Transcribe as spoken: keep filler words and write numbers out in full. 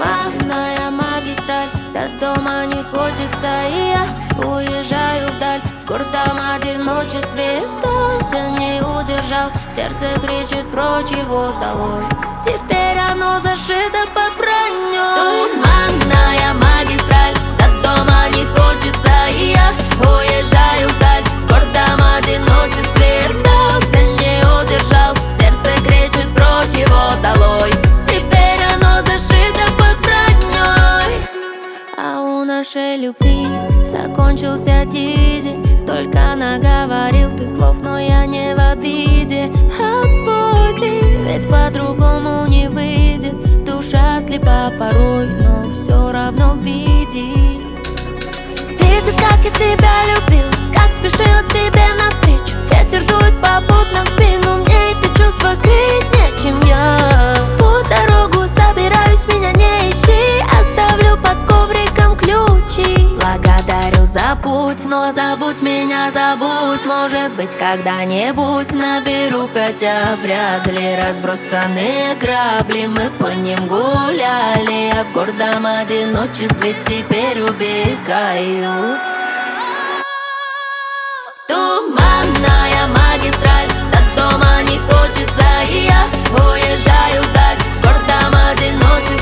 Туманная магистраль, до дома не хочется, и я уезжаю вдаль. В гордом одиночестве остался, не удержал. Сердце кричит прочь его долой, теперь оно зашито под броней. Туманная магистраль, до дома не хочется, и я уезжаю вдаль. В гордом одиночестве остался, не удержал. Сердце кричит прочь его долой, теперь оно зашито под броней. А у нашей любви закончился дизель. Столько наговорил ты слов, но я не в обиде. Отпусти, ведь по-другому не выйдет. Душа слепа порой, но все равно видит. Видит, как я тебя любил, как спешила к тебе навстречу. Ветер дует попутно в спину, мне эти чувства крыть нечем. Я в путь дорогу собираюсь, меня не ищи. Оставлю под ковриком ключи. Благодарю за путь, но забудь меня, забудь. Может быть, когда-нибудь наберу, хотя вряд ли. Разбросанные грабли, мы по ним гуляли. А в гордом одиночестве теперь убегаю. Туманная магистраль, до дома не хочется, и я уезжаю вдаль. В гордом одиночестве